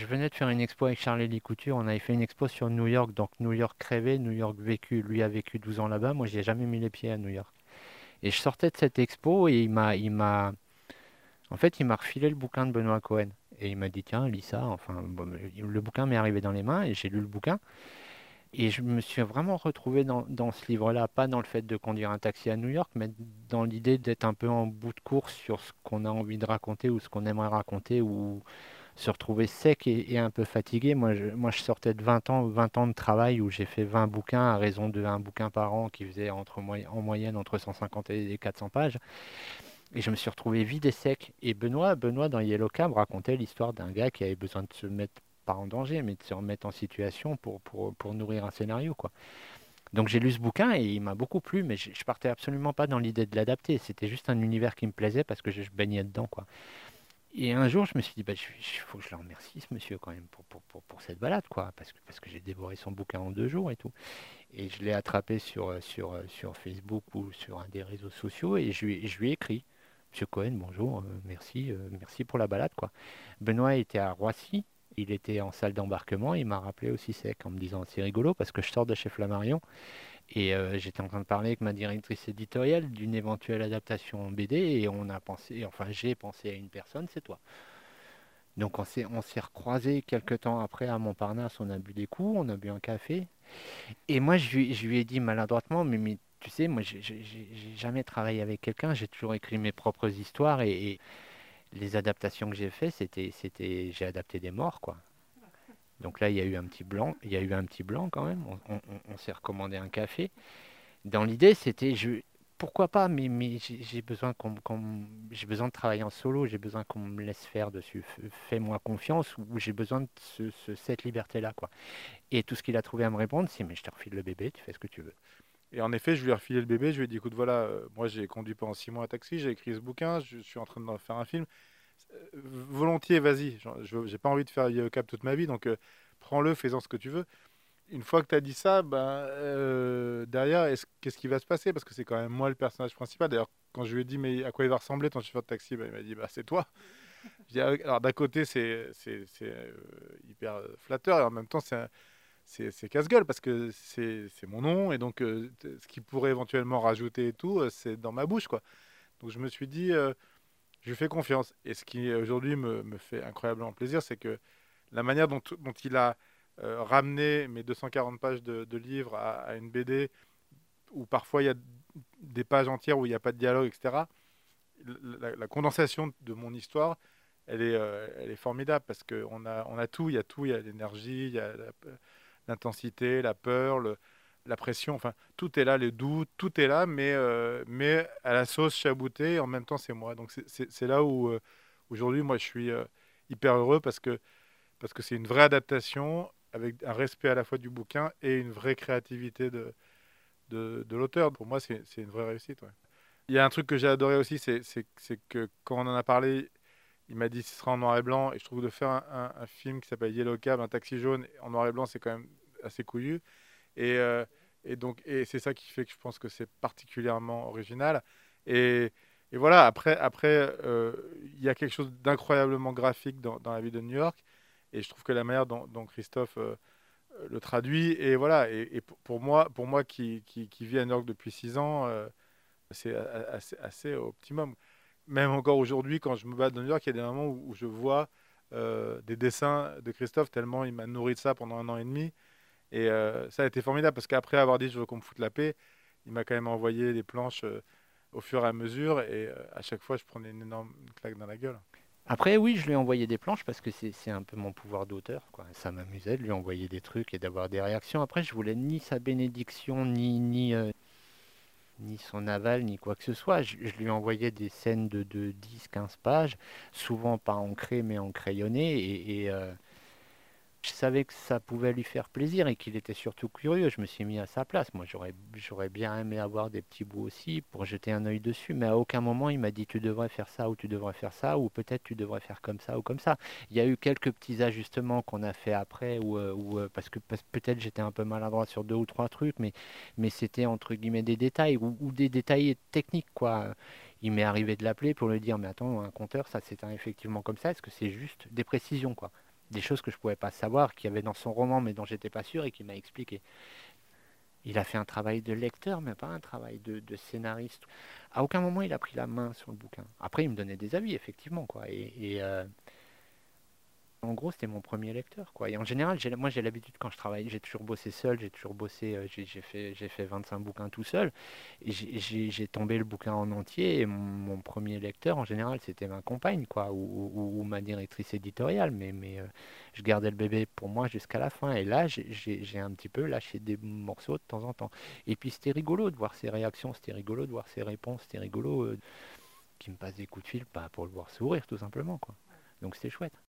venais de faire une expo avec Charles-Élie Couture. On avait fait une expo sur New York, donc New York rêvé, New York vécu. Lui a vécu 12 ans là-bas. Moi, j'y ai jamais mis les pieds à New York. Et je sortais de cette expo et en fait, il m'a refilé le bouquin de Benoît Cohen. Et il m'a dit, tiens, lis ça. Enfin, bon, le bouquin m'est arrivé dans les mains et j'ai lu le bouquin. Et je me suis vraiment retrouvé dans ce livre-là, pas dans le fait de conduire un taxi à New York, mais dans l'idée d'être un peu en bout de course sur ce qu'on a envie de raconter ou ce qu'on aimerait raconter, ou se retrouver sec et un peu fatigué. Moi, je sortais de 20 ans de travail où j'ai fait 20 bouquins à raison de un bouquin par an qui faisait en moyenne entre 150 et 400 pages. Et je me suis retrouvé vide et sec. Et Benoît dans Yellow Cab racontait l'histoire d'un gars qui avait besoin de se mettre, pas en danger, mais de se remettre en situation pour nourrir un scénario, quoi. Donc j'ai lu ce bouquin et il m'a beaucoup plu, mais je partais absolument pas dans l'idée de l'adapter. C'était juste un univers qui me plaisait parce que je baignais dedans, quoi. Et un jour, je me suis dit, bah, faut que je le remercie, ce monsieur, quand même, pour cette balade, quoi, parce que j'ai dévoré son bouquin en 2 jours et tout. Et je l'ai attrapé sur Facebook ou sur un des réseaux sociaux et je lui ai écrit. Monsieur Cohen, bonjour, merci pour la balade, quoi. Benoît était à Roissy, il était en salle d'embarquement, il m'a rappelé aussi sec en me disant, c'est rigolo parce que je sors de chez Flammarion et j'étais en train de parler avec ma directrice éditoriale d'une éventuelle adaptation en BD et on a pensé, enfin j'ai pensé à une personne, c'est toi. Donc on s'est recroisés quelques temps après à Montparnasse, on a bu des coups, on a bu un café. Et moi je lui ai dit maladroitement, mais tu sais, moi j'ai jamais travaillé avec quelqu'un, j'ai toujours écrit mes propres histoires et les adaptations que j'ai faites, j'ai adapté des morts, quoi. Donc là, il y a eu un petit blanc, il y a eu un petit blanc quand même, on s'est recommandé un café. Dans l'idée, pourquoi pas, mais j'ai besoin j'ai besoin de travailler en solo, j'ai besoin qu'on me laisse faire dessus. Fais-moi confiance, ou j'ai besoin de cette liberté-là, quoi. Et tout ce qu'il a trouvé à me répondre, c'est, mais je te refile le bébé, tu fais ce que tu veux. Et en effet, je lui ai refilé le bébé, je lui ai dit, écoute, voilà, moi j'ai conduit pendant 6 mois un taxi, j'ai écrit ce bouquin, je suis en train de faire un film. Volontiers, vas-y, j'ai pas envie de faire Yellow Cab toute ma vie, donc prends-le, fais-en ce que tu veux. Une fois que tu as dit ça, ben, derrière, qu'est-ce qui va se passer? Parce que c'est quand même moi le personnage principal. D'ailleurs, quand je lui ai dit, mais à quoi il va ressembler ton chauffeur de taxi, ben, il m'a dit, bah, c'est toi. Je dis, ah, ok. Alors d'un côté, c'est hyper flatteur et en même temps, c'est casse-gueule parce que c'est mon nom et donc ce qu'il pourrait éventuellement rajouter et tout, c'est dans ma bouche, quoi. Donc je me suis dit, je lui fais confiance. Et ce qui aujourd'hui me fait incroyablement plaisir, c'est que la manière dont il a ramené mes 240 pages de livres à une BD où parfois il y a des pages entières où il n'y a pas de dialogue, etc. La condensation de mon histoire, elle est formidable parce qu'on a tout, il y a tout, il y a l'énergie, il y a l'intensité, la peur, la pression, enfin tout est là, les doutes, tout est là, mais à la sauce chaboutée, et en même temps c'est moi. Donc c'est là où aujourd'hui moi je suis hyper heureux parce que c'est une vraie adaptation avec un respect à la fois du bouquin et une vraie créativité de l'auteur. Pour moi, c'est une vraie réussite. Ouais. Il y a un truc que j'ai adoré aussi, c'est que quand on en a parlé, il m'a dit ce sera en noir et blanc. Et je trouve de faire un film qui s'appelle Yellow Cab, un taxi jaune, en noir et blanc, c'est quand même assez couillu. Et, euh, et c'est ça qui fait que je pense que c'est particulièrement original. Et, et voilà, après il y a quelque chose d'incroyablement graphique dans la ville de New York. Et je trouve que la manière dont Christophe le traduit, et voilà, et pour moi qui vis à New York depuis 6 ans, c'est assez optimum. Même encore aujourd'hui, quand je me bats dans New York, il y a des moments où je vois des dessins de Christophe, tellement il m'a nourri de ça pendant 1 an et demi. Et ça a été formidable parce qu'après avoir dit je veux qu'on me foute la paix, il m'a quand même envoyé des planches au fur et à mesure. Et à chaque fois, je prenais une énorme claque dans la gueule. Après, oui, je lui ai envoyé des planches parce que c'est un peu mon pouvoir d'auteur, quoi. Ça m'amusait de lui envoyer des trucs et d'avoir des réactions. Après, je voulais ni sa bénédiction, ni son aval, ni quoi que ce soit. Je lui envoyais des scènes de 10, 15 pages, souvent pas ancrées, mais en crayonné. Et je savais que ça pouvait lui faire plaisir et qu'il était surtout curieux. Je me suis mis à sa place. Moi, j'aurais bien aimé avoir des petits bouts aussi pour jeter un œil dessus, mais à aucun moment il m'a dit tu devrais faire ça ou tu devrais faire ça ou peut-être tu devrais faire comme ça ou comme ça. Il y a eu quelques petits ajustements qu'on a fait après parce que peut-être j'étais un peu maladroit sur 2 ou 3 trucs, mais c'était entre guillemets des détails ou des détails techniques, quoi. Il m'est arrivé de l'appeler pour lui dire mais attends, un compteur, ça s'éteint effectivement comme ça, est-ce que c'est juste des précisions, quoi. des choses que je pouvais pas savoir, qu'il y avait dans son roman, mais dont j'étais pas sûr et qu'il m'a expliqué. Il a fait un travail de lecteur, mais pas un travail de scénariste. À aucun moment il a pris la main sur le bouquin. Après, il me donnait des avis, effectivement, quoi. En gros, c'était mon premier lecteur, quoi. Et en général, moi, j'ai l'habitude quand je travaille, j'ai toujours bossé seul, j'ai toujours bossé, j'ai fait 25 bouquins tout seul. Et j'ai tombé le bouquin en entier. Et mon premier lecteur, en général, c'était ma compagne, quoi, ou ma directrice éditoriale. Mais je gardais le bébé pour moi jusqu'à la fin. Et là, j'ai un petit peu lâché des morceaux de temps en temps. Et puis, c'était rigolo de voir ses réactions, c'était rigolo de voir ses réponses, c'était rigolo qu'il me passe des coups de fil, bah, pour le voir sourire, tout simplement, quoi. Donc, c'était chouette.